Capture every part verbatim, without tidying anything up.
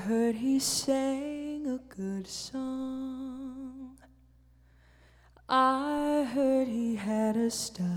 heard he sang a good song. I heard he had a style.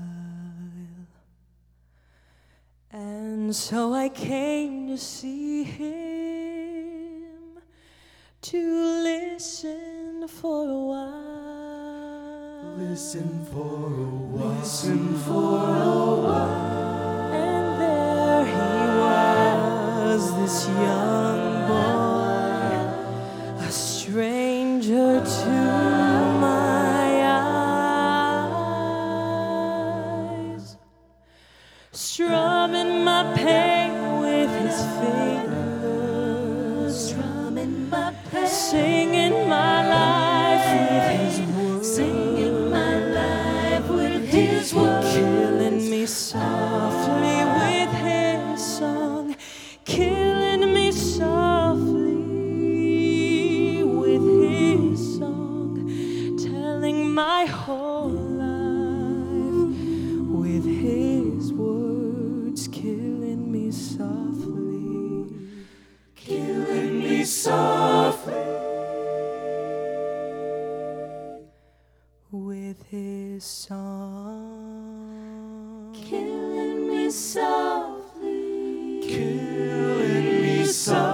And so I came to see him, to listen for a while. Listen for a while. Listen for a while. And there he was, this young boy, a stranger to my eyes, strumming my pain with his fingers, strumming my pain, singing my life with his words, singing my life with his words, killing me softly with his song, killing me softly with his song, telling my whole life with his words, killing me softly, killing me softly with his song, killing me softly, killing me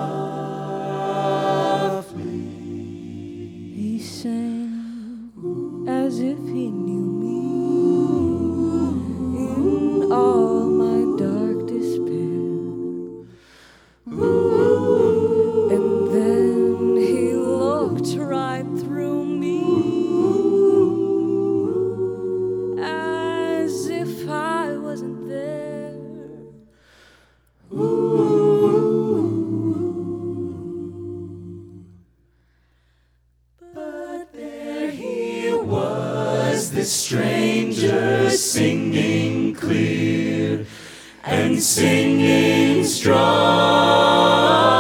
softly. He sang as if he knew me in all my dark despair. And then he looked right through me as if I wasn't there. But there he was, this stranger, singing clear and singing strong.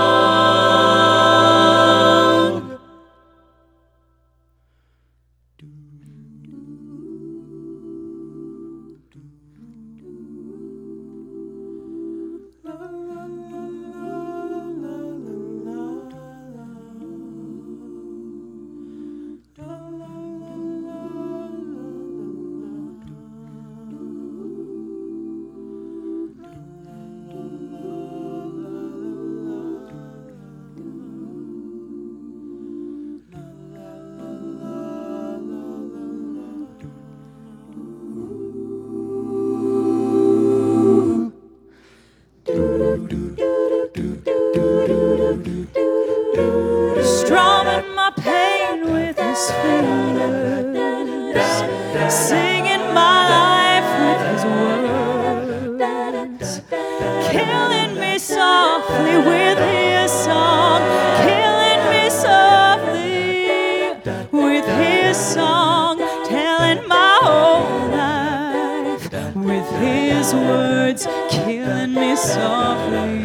Strumming my pain with his fingers, singing my life with his words, killing me softly with his song, killing me softly with his song, telling my whole life with his words, killing me softly.